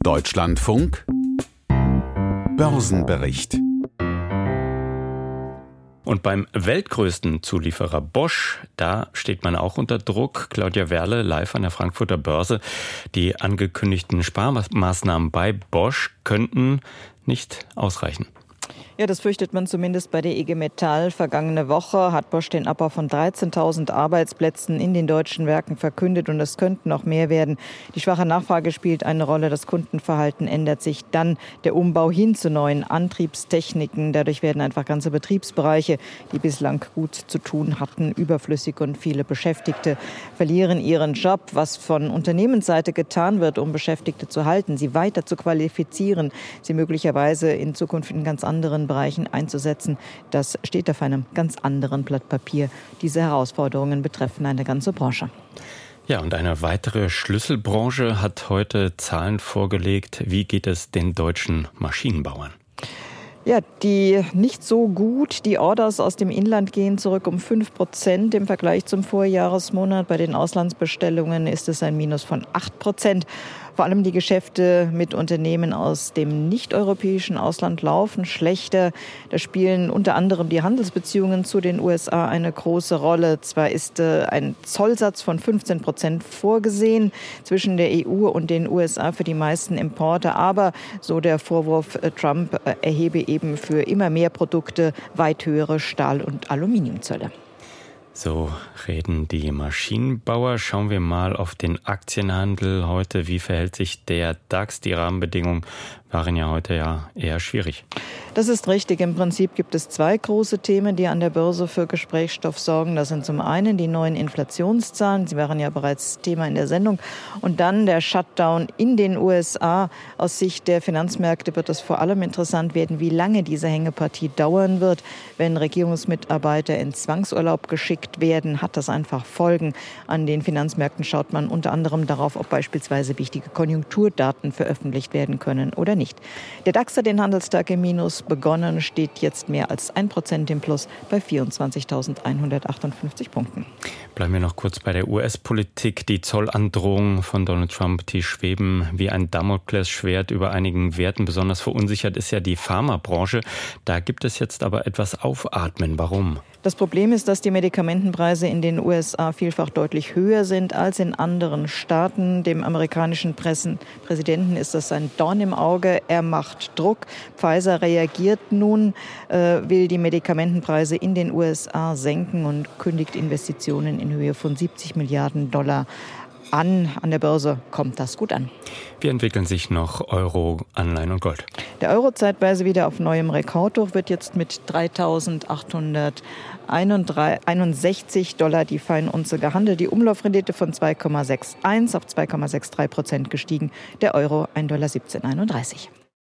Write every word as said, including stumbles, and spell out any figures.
Deutschlandfunk Börsenbericht. Und beim weltgrößten Zulieferer Bosch, da steht man auch unter Druck. Claudia Werle, live an der Frankfurter Börse. Die angekündigten Sparmaßnahmen bei Bosch könnten nicht ausreichen. Ja, das fürchtet man zumindest bei der I G Metall. Vergangene Woche hat Bosch den Abbau von dreizehntausend Arbeitsplätzen in den deutschen Werken verkündet und es könnten noch mehr werden. Die schwache Nachfrage spielt eine Rolle, das Kundenverhalten ändert sich. Dann der Umbau hin zu neuen Antriebstechniken. Dadurch werden einfach ganze Betriebsbereiche, die bislang gut zu tun hatten, überflüssig und viele Beschäftigte verlieren ihren Job. Was von Unternehmensseite getan wird, um Beschäftigte zu halten, sie weiter zu qualifizieren, sie möglicherweise in Zukunft in ganz anderen Bereichen einzusetzen, das steht auf einem ganz anderen Blatt Papier. Diese Herausforderungen betreffen eine ganze Branche. Ja, und eine weitere Schlüsselbranche hat heute Zahlen vorgelegt. Wie geht es den deutschen Maschinenbauern? Ja, die nicht so gut. Die Orders aus dem Inland gehen zurück um fünf Prozent im Vergleich zum Vorjahresmonat. Bei den Auslandsbestellungen ist es ein Minus von acht Prozent. Vor allem die Geschäfte mit Unternehmen aus dem nicht-europäischen Ausland laufen schlechter. Da spielen unter anderem die Handelsbeziehungen zu den U S A eine große Rolle. Zwar ist äh, ein Zollsatz von fünfzehn Prozent vorgesehen zwischen der E U und den U S A für die meisten Importe, aber so der Vorwurf, äh, Trump äh, erhebe eben für immer mehr Produkte weit höhere Stahl- und Aluminiumzölle. So reden die Maschinenbauer. Schauen wir mal auf den Aktienhandel heute. Wie verhält sich der DAX? Die Rahmenbedingungen waren ja heute ja eher schwierig. Das ist richtig. Im Prinzip gibt es zwei große Themen, die an der Börse für Gesprächsstoff sorgen. Das sind zum einen die neuen Inflationszahlen. Sie waren ja bereits Thema in der Sendung. Und dann der Shutdown in den U S A. Aus Sicht der Finanzmärkte wird es vor allem interessant werden, wie lange diese Hängepartie dauern wird. Wenn Regierungsmitarbeiter in Zwangsurlaub geschickt werden, hat das einfach Folgen. An den Finanzmärkten schaut man unter anderem darauf, ob beispielsweise wichtige Konjunkturdaten veröffentlicht werden können oder nicht. Der DAX hat den Handelstag im Minus begonnen, steht jetzt mehr als ein Prozent im Plus bei vierundzwanzigtausendeinhundertachtundfünfzig Punkten. Bleiben wir noch kurz bei der U S-Politik. Die Zollandrohungen von Donald Trump, die schweben wie ein Damoklesschwert über einigen Werten. Besonders verunsichert ist ja die Pharmabranche. Da gibt es jetzt aber etwas Aufatmen. Warum? Das Problem ist, dass die Medikamentenpreise in den U S A vielfach deutlich höher sind als in anderen Staaten. Dem amerikanischen Pressen- Präsidenten ist das ein Dorn im Auge. Er macht Druck. Pfizer reagiert nun, äh, will die Medikamentenpreise in den U S A senken und kündigt Investitionen in Höhe von siebzig Milliarden Dollar an. An der Börse kommt das gut an. Wie entwickeln sich noch Euro, Anleihen und Gold? Der Euro zeitweise wieder auf neuem Rekordhoch, wird jetzt mit dreitausendachthunderteinundsechzig Dollar die Feinunze gehandelt. Die Umlaufrendite von zwei Komma einundsechzig auf zwei Komma drei sechs Prozent gestiegen. Der Euro ein Dollar siebzehn einunddreißig.